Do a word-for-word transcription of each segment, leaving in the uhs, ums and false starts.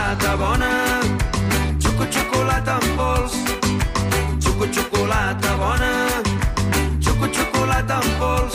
xocolata bona, xuco xocolata en pols, xuco xocolata bona, xuco xocolata en pols,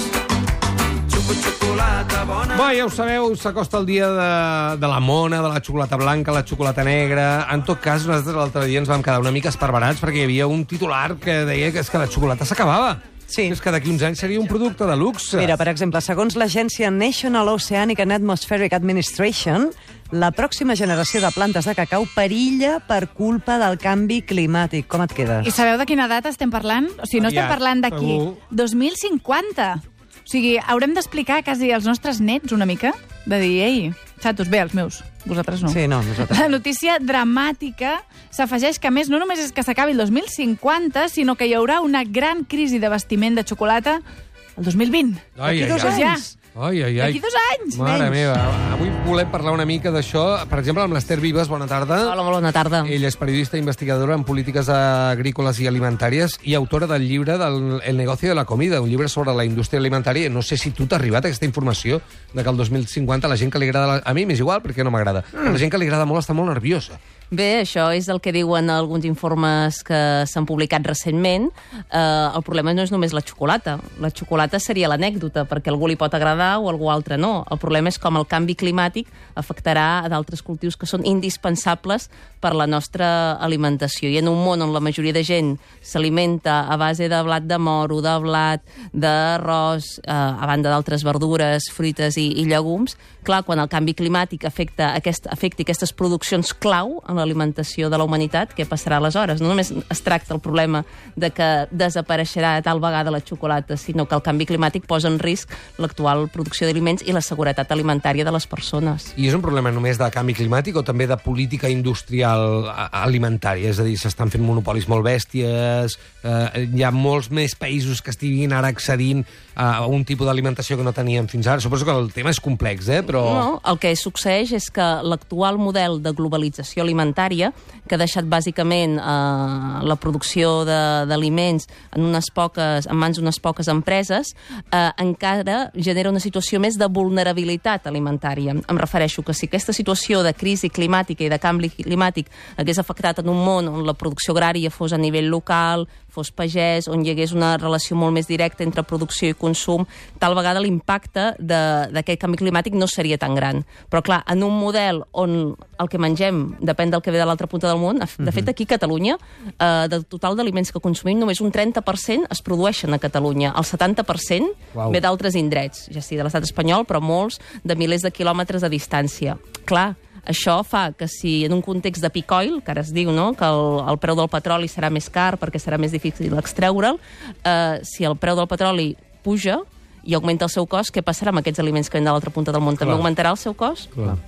xuco xocolata bona... Bé, ja ho sabeu, s'acosta el dia de, de la mona, de la xocolata blanca, la xocolata negra... En tot cas, nosaltres l'altre dia ens vam quedar una mica esparverats perquè hi havia un titular que deia que és que la xocolata s'acabava. Sí. És que d'aquí uns anys seria un producte de luxe. Mira, per exemple, segons l'agència National Oceanic and Atmospheric Administration, la pròxima generació de plantes de cacau perilla per culpa del canvi climàtic. Com et quedes? I sabeu de quina data estem parlant? O sigui, no estem Aviat, parlant d'aquí segur. dos mil cinquanta. O sigui, haurem d'explicar quasi als nostres nets una mica, de dir, ei, xatos, bé, els meus, vosaltres no. Sí, no, nosaltres. La notícia dramàtica s'afegeix que, a més, no només és que s'acabi el dos mil cinquanta, sinó que hi haurà una gran crisi d'abastiment de xocolata el dos mil vint. Ai, D'aquí ai, dos ai. anys. Ai, ai, ai. D'aquí dos anys, Mare menys. meva, avui volem parlar una mica d'això. Per exemple, amb l'Ester Vives, bona tarda. Hola, bona tarda. Ella és periodista i investigadora en polítiques agrícoles i alimentàries i autora del llibre del El negocio de la comida, un llibre sobre la indústria alimentària. No sé si tu t'ha arribat aquesta informació de que el dos mil cinquanta la gent que li agrada... La... A mi m'és igual, perquè no m'agrada. Mm. La gent que li agrada molt està molt nerviosa. Bé, això és el que diuen alguns informes que s'han publicat recentment. Eh, el problema no és només la xocolata. La xocolata seria l'anècdota, perquè algú li pot agradar o algú altre no. El problema és com el canvi climàtic afectarà a d'altres cultius que són indispensables per la nostra alimentació. I en un món on la majoria de gent s'alimenta a base de blat de moro, de blat, d'arròs, eh, a banda d'altres verdures, fruites i, i llegums, clar, quan el canvi climàtic afecta aquest, afecti aquestes produccions clau en l'alimentació de la humanitat, què passarà aleshores? No només es tracta el problema de que desapareixerà tal vegada la xocolata, sinó que el canvi climàtic posa en risc l'actual producció d'aliments i la seguretat alimentària de les persones. I és un problema només de canvi climàtic o també de política industrial alimentària? És a dir, s'estan fent monopolis molt bèsties, eh, hi ha molts més països que estiguin ara accedint a un tipus d'alimentació que no tenien fins ara. Suposo que el tema és complex, eh? Però... No, el que succeeix és que l'actual model de globalització alimentària, que ha deixat bàsicament eh, la producció d'aliments en unes poques, en mans d'unes poques empreses, eh, encara genera una situació més de vulnerabilitat alimentària. Em refereixo que si aquesta situació de crisi climàtica i de canvi climàtic hagués afectat en un món on la producció agrària fos a nivell local, fos pagès, on hi hagués una relació molt més directa entre producció i consum, tal vegada l'impacte d'aquest canvi climàtic no seria tan gran. Però clar, en un model on el que mengem depèn del que ve de l'altra punta del món, de fet aquí a Catalunya, eh, del total d'aliments que consumim, només un trenta per cent es produeixen a Catalunya. El setanta per cent Uau. ve d'altres indrets, ja sigui de l'estat espanyol, però molts de milers de quilòmetres de distància. Clar, això fa que si en un context de peak oil, que ara es diu, no?, que el, el preu del petroli serà més car perquè serà més difícil extreure'l, eh, si el preu del petroli puja i augmenta el seu cost, què passarà amb aquests aliments que venen de l'altra punta del món? També Clar. augmentarà el seu cost? Clar.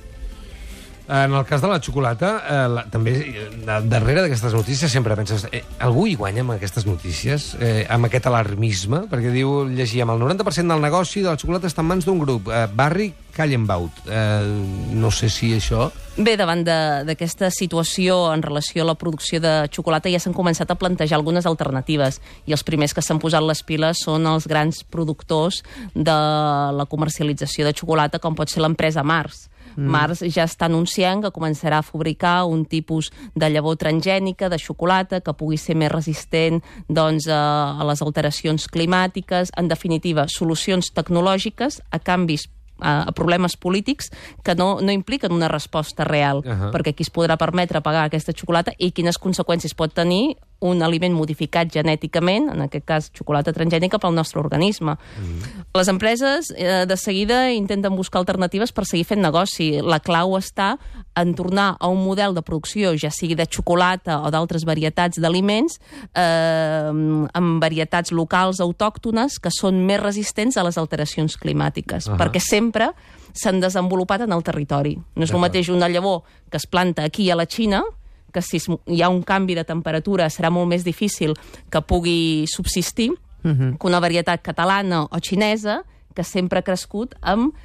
En el cas de la xocolata, eh, la, també eh, darrere d'aquestes notícies sempre penses, eh, algú hi guanya amb aquestes notícies, eh, amb aquest alarmisme? Perquè diu, llegíem, el noranta per cent del negoci de la xocolata està en mans d'un grup, eh, Barry Callebaut. Eh, no sé si això... Bé, davant d'aquesta situació en relació a la producció de xocolata ja s'han començat a plantejar algunes alternatives i els primers que s'han posat les piles són els grans productors de la comercialització de xocolata, com pot ser l'empresa Mars. Mm. Mars ja està anunciant que començarà a fabricar un tipus de llavor transgènica de xocolata que pugui ser més resistent doncs, a, a les alteracions climàtiques, en definitiva, solucions tecnològiques a canvis a problemes polítics que no, no impliquen una resposta real, uh-huh. perquè qui es podrà permetre pagar aquesta xocolata i quines conseqüències pot tenir un aliment modificat genèticament, en aquest cas xocolata transgènica, pel nostre organisme. Mm. Les empreses eh, de seguida intenten buscar alternatives per seguir fent negoci. La clau està en tornar a un model de producció, ja sigui de xocolata o d'altres varietats d'aliments, eh, amb varietats locals autòctones que són més resistents a les alteracions climàtiques, uh-huh. perquè sempre s'han desenvolupat en el territori. No és el mateix una llavor que es planta aquí a la Xina, que si hi ha un canvi de temperatura serà molt més difícil que pugui subsistir, uh-huh. que una varietat catalana o xinesa que sempre ha crescut amb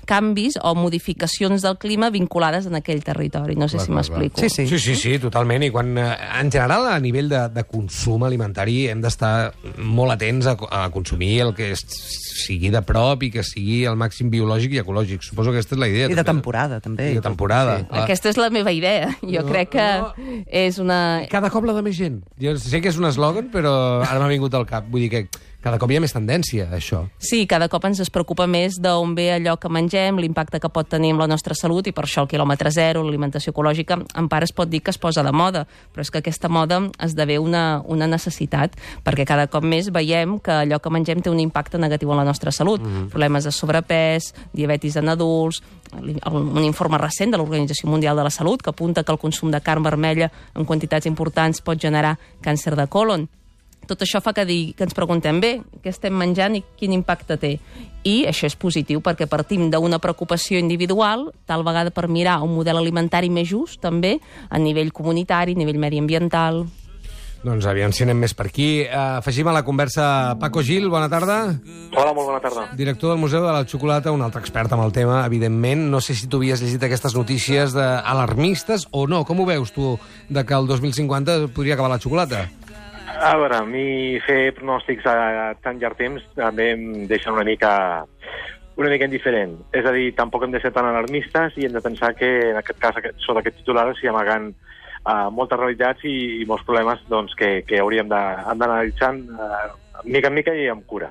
canvis o modificacions del clima vinculades en aquell territori. No sé Clar, si clar, m'explico. Sí, sí. Sí, sí, sí, totalment. I quan, eh, en general, a nivell de, de consum alimentari, hem d'estar molt atents a, a consumir el que és, sigui de prop i que sigui al màxim biològic i ecològic. Suposo que aquesta és la idea. I de també. temporada, també. I de temporada, Sí. clar. Aquesta és la meva idea. Jo No, crec que no. és una... Cada cop la de més gent. Jo sé que és un eslògan, però ara m'ha vingut al cap. Vull dir que cada cop hi ha més tendència a això. Sí, cada cop ens es preocupa més d'on ve allò que mengem, l'impacte que pot tenir amb la nostra salut, i per això el quilòmetre zero, l'alimentació ecològica, en part es pot dir que es posa de moda, però és que aquesta moda esdevé una, una necessitat, perquè cada cop més veiem que allò que mengem té un impacte negatiu en la nostra salut. Mm. Problemes de sobrepès, diabetis en adults, un informe recent de l'Organització Mundial de la Salut que apunta que el consum de carn vermella en quantitats importants pot generar càncer de colon. Tot això fa que, dir, que ens preguntem bé què estem menjant i quin impacte té. I això és positiu perquè partim d'una preocupació individual, tal vegada per mirar un model alimentari més just, també, a nivell comunitari, a nivell mediambiental. Doncs aviam si anem més per aquí. Uh, afegim a la conversa Paco Gil, bona tarda. Hola, molt bona tarda. Director del Museu de la Xocolata, un altre expert amb el tema, evidentment. No sé si tu havies llegit aquestes notícies de alarmistes o no. Com ho veus, tu, de que el dos mil cinquanta podria acabar la xocolata? A veure, a mi fer pronòstics a tan llarg temps també em deixa una mica una mica indiferent. És a dir, tampoc hem de ser tan alarmistes i hem de pensar que, en aquest cas, sota aquest titular, s'hi amagant uh, moltes realitats i, i molts problemes doncs, que, que hauríem d'analitzar uh, mica en mica i amb cura.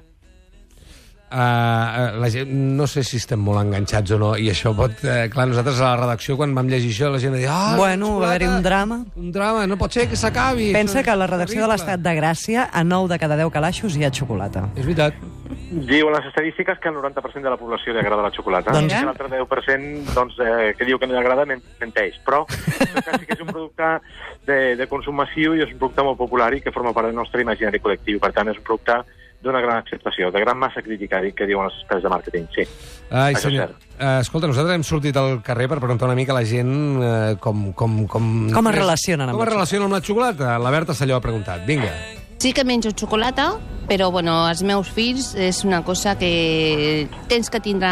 Uh, la gent, no sé si estem molt enganxats o no, i això pot... Uh, clar, nosaltres a la redacció, quan vam llegir això, la gent deia... Ah, Bueno, va haver-hi un drama. Un drama, no pot ser que s'acabi. Pensa Això que a és la redacció de terrible. l'Estat de Gràcia, a nou de cada deu calaixos hi ha xocolata. És veritat. Diuen les estadístiques que el noranta per cent de la població li agrada la xocolata. Doncs- I l'altre deu per cent doncs, eh, que diu que no li agrada men menteix. Però en tot cas, sí que és un producte de, de consum massiu i és un producte molt popular i que forma part del nostre imaginari col·lectiu. Per tant, és un producte d'una gran acceptació, de gran massa crítica, que diuen els experts de màrqueting, sí. Ai, Això és senyor. cert. Uh, escolta, nosaltres hem sortit al carrer per preguntar una mica a la gent uh, com, com, com... Com es relacionen amb Com es la relacionen amb la xocolata. La Berta Salló ha preguntat. Vinga. Sí que menjo xocolata, però bueno, els meus fills és una cosa que tens que tindre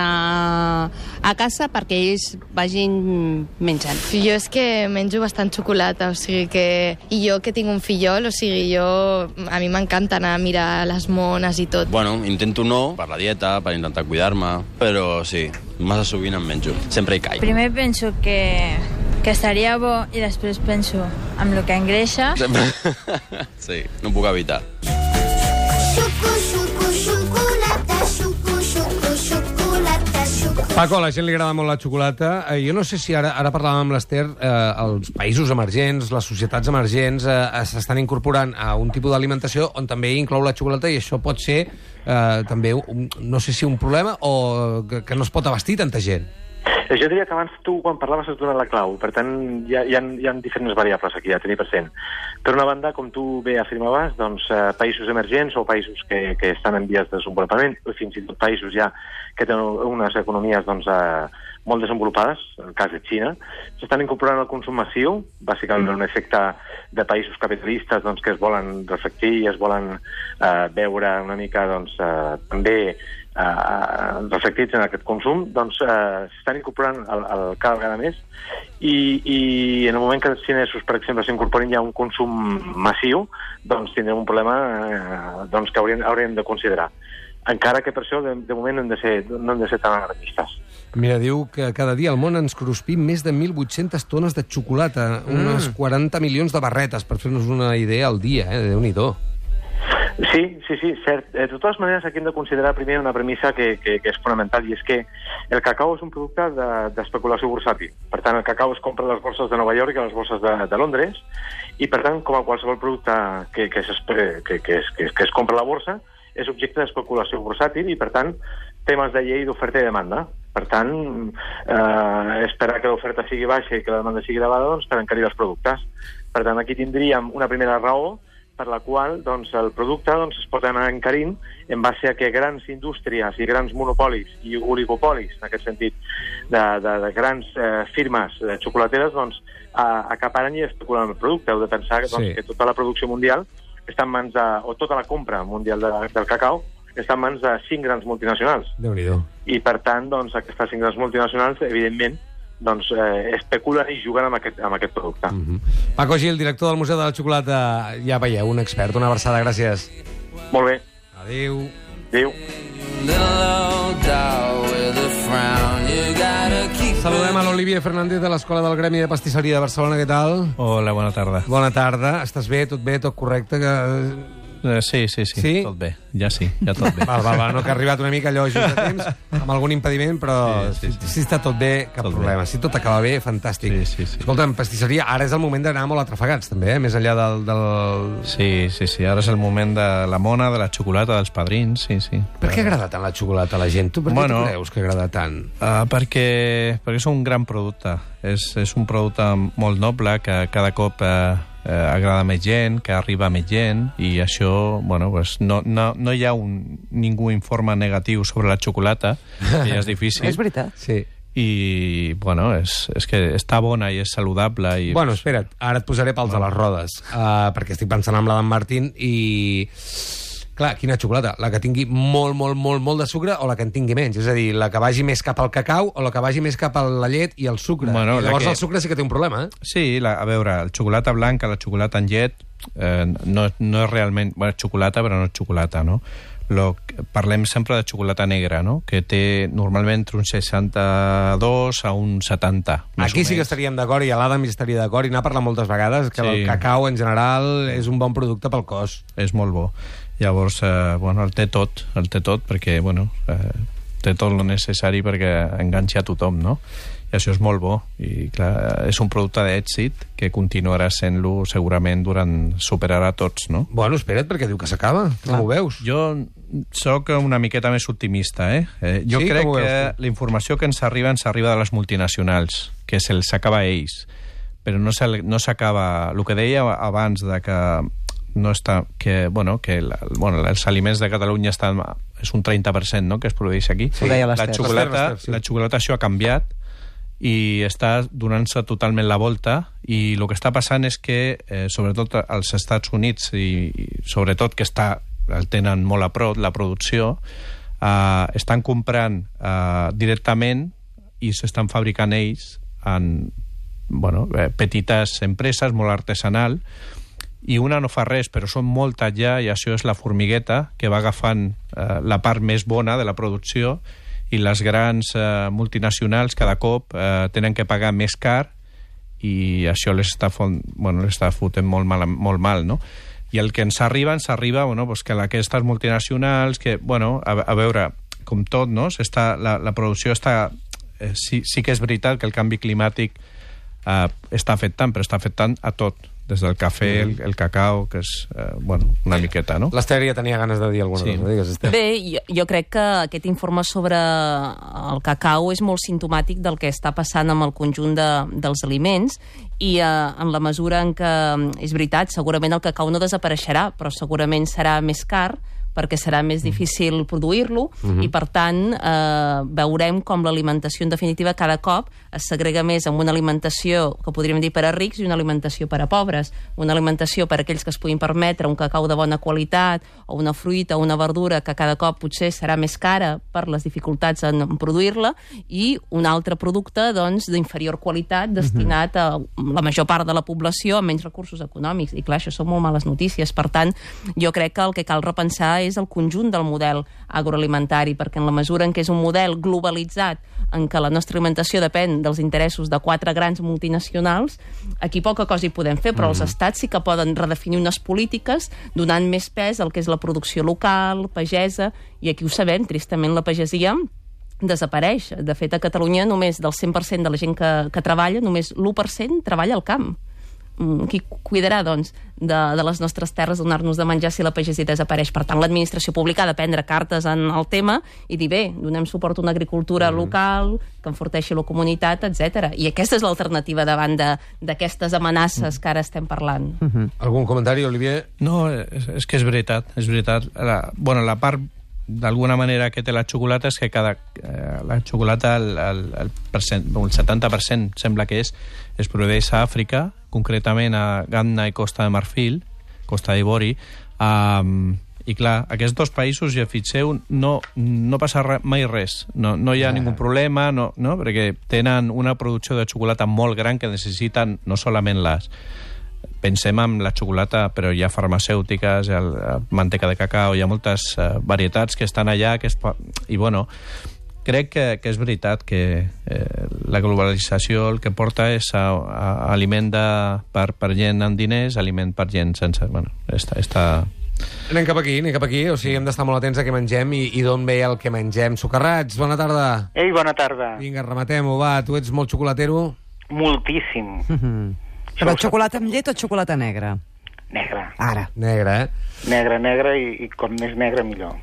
a casa perquè ells vagin menjant. Jo és que menjo bastant xocolata, o sigui que... I jo que tinc un fillol, o sigui, jo... A mi m'encanta anar a mirar les mones i tot. Bueno, intento no, per la dieta, per intentar cuidar-me, però sí, massa sovint em menjo. Sempre hi caic. Primer penso que, que estaria bo i després penso amb el que engreixa. Sempre... sí, no ho puc evitar. Xucu, xucu, xocolata, xucu, xucu, xocolata, xucu. Paco, a la gent li agrada molt la xocolata. Eh, jo no sé si ara, ara parlàvem amb l'Ester, eh, els països emergents, les societats emergents eh, s'estan incorporant a un tipus d'alimentació on també inclou la xocolata i això pot ser eh, també, un, no sé si un problema o que, que no es pot abastir tanta gent. Jo diria que abans tu, quan parlaves, has donat la clau. Per tant, hi ha, hi ha, hi ha diferents variables aquí a tenir present. Per una banda, com tu bé afirmaves, doncs, eh, països emergents o països que, que estan en vies de desenvolupament, o fins i tot països ja que tenen unes economies doncs, eh, molt desenvolupades, en el cas de Xina, s'estan incorporant al consum massiu, bàsicament un efecte de països capitalistes doncs, que es volen reflectir i es volen eh, veure una mica doncs, eh, també Uh, reflectits en aquest consum, doncs uh, s'estan incorporant el, el cada vegada més i, i en el moment que els xinesos, per exemple, s'incorporin ja un consum massiu, doncs tindrem un problema uh, doncs, que hauríem, hauríem de considerar. Encara que per això, de, de moment, no hem de ser, no hem de ser tan alarmistes. Mira, diu que cada dia al món ens cruspim més de mil vuit-centes tones de xocolata, mm. unes quaranta milions de barretes, per fer-nos una idea al dia, eh? Déu-n'hi-do. Sí, sí, sí, cert. De totes maneres, aquí hem de considerar primer una premissa que, que, que és fonamental, i és que el cacau és un producte d'especulació de, bursàtil. Per tant, el cacau es compra a les borses de Nova York i a les borses de, de Londres, i per tant, com a qualsevol producte que, que, que, que, es, que, que es compra a la borsa, és objecte d'especulació bursàtil i, per tant, temes de llei d'oferta i demanda. Per tant, eh, esperar que l'oferta sigui baixa i que la demanda sigui elevada doncs, per encarir els productes. Per tant, aquí tindríem una primera raó per la qual doncs, el producte doncs, es pot anar encarint en base a que grans indústries i grans monopolis i oligopolis, en aquest sentit, de, de, de grans eh, firmes de xocolateres, doncs, a, acaparen i especulen el producte. Heu de pensar doncs, Sí. que tota la producció mundial està en mans de, o tota la compra mundial de, del cacau està en mans de cinc grans multinacionals. Déu-n'hi-do. I, per tant, doncs, aquestes cinc grans multinacionals, evidentment, doncs, eh, especulen i juguen amb aquest, amb aquest producte. Mm-hmm. Paco Gil, director del Museu de la Xocolata, ja veieu, un expert, una abraçada, gràcies. Molt bé. Adéu. Adéu. Saludem a l'Olivier Fernández de l'Escola del Gremi de Pastisseria de Barcelona, què tal? Hola, bona tarda. Bona tarda, estàs bé, tot bé, tot correcte? Que... Uh, sí, sí, sí, sí, tot bé, ja sí, ja tot bé. Val, val, val, no, que ha arribat una mica allò just a temps, amb algun impediment, però sí, sí, sí. si està tot bé, cap tot problema. Bé. Si tot acaba bé, fantàstic. Sí, sí, sí. Escolta'm, pastisseria, ara és el moment d'anar molt atrafegats, també, eh? Més enllà del, del... Sí, sí, sí, ara és el moment de la mona, de la xocolata, dels padrins, sí, sí. Per què agrada tant la xocolata a la gent? Tu per què bueno, tu creus que agrada tant? Uh, perquè, perquè és un gran producte. És, és un producte molt noble que cada cop... Uh, Eh, agrada més gent, que arriba més gent, i això, bueno, pues no, no, no hi ha un, ningú informe negatiu sobre la xocolata, que ja és difícil. És veritat. Sí. I, bueno, és, és que està bona i és saludable. I... Bueno, espera't, ara et posaré pals a les rodes, uh, perquè estic pensant en la d'en Martín, i... Clar, quina xocolata? La que tingui molt, molt, molt, molt de sucre o la que en tingui menys? És a dir, la que vagi més cap al cacau o la que vagi més cap a la llet i el sucre? Bueno, I llavors que... el sucre sí que té un problema, eh? Sí, la, a veure, el xocolata blanca, la xocolata en llet, eh, no, no és realment... Bueno, xocolata, però no és xocolata, no? Lo, parlem sempre de xocolata negra, no? Que té normalment entre un seixanta-dos a un setanta. Aquí sí que estaríem d'acord, i a l'Adam hi estaria d'acord, i n'ha parlat moltes vegades, que sí. El cacau en general és un bon producte pel cos. És molt bo. Llavors, eh, bueno, el té tot, el té tot, perquè, bueno, eh, té tot el necessari perquè enganxa a tothom, no? I això és molt bo. I, clar, és un producte d'èxit que continuarà sent-lo segurament durant... superarà tots, no? Bueno, espera't, perquè diu que s'acaba. Com ho veus? Jo sóc una miqueta més optimista, eh? eh jo sí, crec que veus, la informació que ens arriba ens arriba de les multinacionals, que se'ls acaba a ells, però no s'acaba... El que deia abans de que no està, que, bueno, que la, bueno, els aliments de Catalunya estan, és un trenta per cent, no?, que es produeix aquí. Sí. La xocolata, sí. La xocolata això ha canviat i està donant-se totalment la volta, i el que està passant és que, eh, sobretot als Estats Units, i, i sobretot que està, el tenen molt a prop, la producció, eh, estan comprant eh, directament i s'estan fabricant ells en, bueno, eh, petites empreses, molt artesanal, i una no fa res, però són moltes ja, i això és la formigueta que va agafant eh, la part més bona de la producció, i les grans eh, multinacionals cada cop eh, tenen que pagar més car, i això les està, font, bueno, les està fotent molt mal, molt mal, no? I el que ens arriba, ens arriba, bueno, pues que aquestes multinacionals, que, bueno, a, a veure, com tot, no? Està, la, la producció està... Eh, sí, sí que és veritat que el canvi climàtic eh, està afectant, però està afectant a tot, des del cafè, el, el cacau, que és, eh, bueno, una miqueta, no? L'Ester ja tenia ganes de dir alguna sí. cosa. Digues, Esther. Bé, jo, jo crec que aquest informe sobre el cacau és molt simptomàtic del que està passant amb el conjunt de, dels aliments, i eh, en la mesura en què, és veritat, segurament el cacau no desapareixerà, però segurament serà més car, perquè serà més difícil produir-lo, mm-hmm. i per tant eh, veurem com l'alimentació en definitiva cada cop es segrega més en una alimentació que podríem dir per a rics i una alimentació per a pobres, una alimentació per a aquells que es puguin permetre un cacau de bona qualitat o una fruita o una verdura que cada cop potser serà més cara per les dificultats en produir-la, i un altre producte doncs d'inferior qualitat destinat a la major part de la població amb menys recursos econòmics, i clar, això són molt males notícies. Per tant, jo crec que el que cal repensar és el conjunt del model agroalimentari, perquè en la mesura en què és un model globalitzat, en què la nostra alimentació depèn dels interessos de quatre grans multinacionals, aquí poca cosa hi podem fer, però mm. els estats sí que poden redefinir unes polítiques donant més pes al que és la producció local, pagesa, i aquí ho sabem, tristament la pagesia desapareix. De fet, a Catalunya només del cent per cent de la gent que, que treballa, només l'u per cent treballa al camp. Qui cuidarà, doncs, de, de les nostres terres, donar-nos de menjar si la pagesia desapareix? Per tant, l'administració pública ha de prendre cartes en el tema i dir, bé, donem suport a una agricultura mm. local, que enforteixi la comunitat, etcètera. I aquesta és l'alternativa davant d'aquestes amenaces mm. que ara estem parlant. Mm-hmm. Algun comentari, Olivier? No, és, és que és veritat, és veritat. La, bueno, la part d'alguna manera que té la xocolata és que cada, eh, la xocolata el, el, el, percent, el setanta per cent sembla que és, es produeix a Àfrica, concretament a Ghana i Costa de Marfil, Costa d'Ivori, um, I clar, aquests dos països, ja fixeu, no, no passa re, mai res. No, no hi ha ningú problema, no, no? Perquè tenen una producció de xocolata molt gran que necessiten no solament les... Pensem en la xocolata, però hi ha farmacèutiques, hi ha manteca de cacau, hi ha moltes uh, varietats que estan allà, que es po... i bueno, crec que, que és veritat que eh, la globalització el que porta és a, a, a aliment de, per, per gent amb diners, aliment per gent sense... Bueno, està... està... Anem cap aquí, anem cap aquí, o sigui, hem d'estar molt atents a què mengem i, i d'on ve el que mengem. Socarrats, bona tarda. Ei, bona tarda. Vinga, rematem-ho, va, tu ets molt xocolatero? Moltíssim. Mm-hmm. Però xocolata amb llet o xocolata negra? Negra. Ara. Negra, eh? Negra, negra, i, i com més negra millor.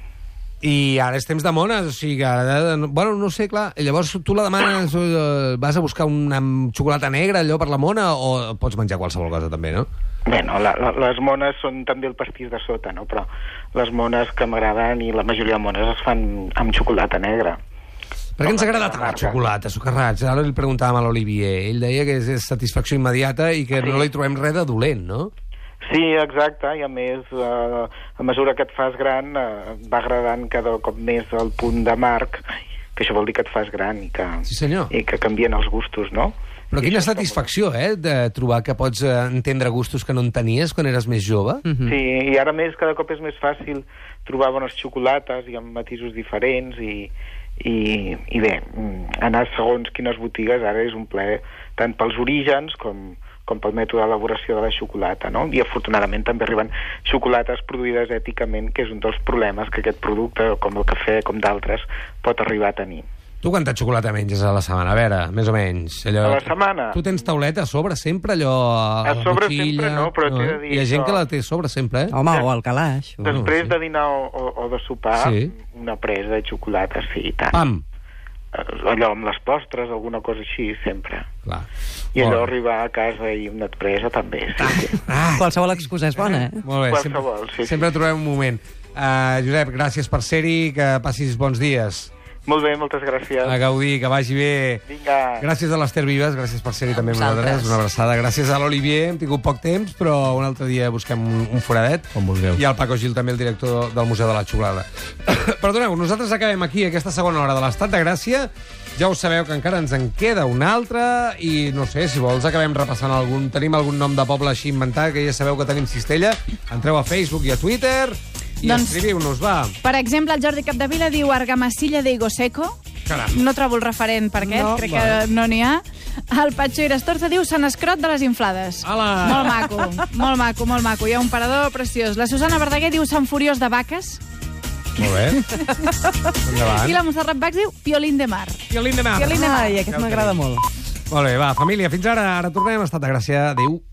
I ara és temps de mones, o sigui que ara... Bueno, no sé, clar, llavors tu la demanes, vas a buscar una xocolata negra, allò per la mona, o pots menjar qualsevol cosa també, no? Bueno, la, la, les mones són també el pastís de sota, no? Però les mones que m'agraden, i la majoria de mones es fan amb xocolata negra. Per què ens agrada tant la xocolata, Socarrats? Ara li preguntàvem a l'Olivier. Ell deia que és satisfacció immediata i que sí. No li trobem res de dolent, no? Sí, exacte, i a més, eh, a mesura que et fas gran, eh, va agradant cada cop més el punt d'amarg, que això vol dir que et fas gran i que, sí, senyor. I que canvien els gustos, no? Però quina satisfacció, eh, de trobar que pots entendre gustos que no en tenies quan eres més jove. Mm-hmm. Sí, i ara més, cada cop és més fàcil trobar bones xocolates i amb matisos diferents i, i, i bé, anar segons quines botigues ara és un plaer, tant pels orígens com, com pel mètode d'elaboració de la xocolata, no? I afortunadament també arriben xocolates produïdes èticament, que és un dels problemes que aquest producte, com el cafè, com d'altres, pot arribar a tenir. Tu quanta xocolata menges a la setmana? A veure, més o menys. Allò... A la setmana? Tu tens tauleta a sobre sempre, allò... A, a sobre motxilla, sempre no, però no? T'he de dir... Hi ha gent això. Que la té a sobre sempre, eh? Home, o al calaix. Després bueno, sí. de dinar o, o, o de sopar, sí. Una presa de xocolata, sí, i tant. Pam! Allò amb les postres, alguna cosa així, sempre. Clar. I allò arribar a casa i una presa també, sí. sí. Ah, qualsevol excusa és bona, eh? Molt bé, qualsevol, sempre, sí, sí. Sempre trobem un moment. Uh, Josep, gràcies per ser-hi, que passis bons dies. Molt bé, moltes gràcies. A gaudir, que vagi bé. Vinga. Gràcies a l'Ester Vives, gràcies per ser-hi també amb nosaltres. Una abraçada. Gràcies a l'Olivier, hem tingut poc temps, però un altre dia busquem un, un foradet. Com vulgueu. I al Paco Gil, també el director del Museu de la Xocolata. Perdoneu, nosaltres acabem aquí, aquesta segona hora de l'Estat de Gràcia. Ja ho sabeu que encara ens en queda una altra i, no sé, si vols acabem repassant algun... Tenim algun nom de poble així inventat, que ja sabeu que tenim Cistella. Entreu a Facebook i a Twitter... I doncs, escriviu-nos, va. Per exemple, el Jordi Capdevila diu Argamasilla de Higo Seco. Caram. No trobo el referent per aquest, no, crec va. Que no n'hi ha. El Patxo Irastorza diu Sant Escrot de les inflades. Ala. Molt maco, molt maco, molt maco. Hi ha un parador preciós. La Susana Verdaguer diu Sant Furiós de Vaques. Molt bé. Endavant. I la Montserrat Bax diu Piolín de Mar. Piolín de Mar. Piolín de Mar. Ai, aquest m'agrada molt. Molt bé, va, família, fins ara. Ara tornem a Estat de Gràcia. Adéu.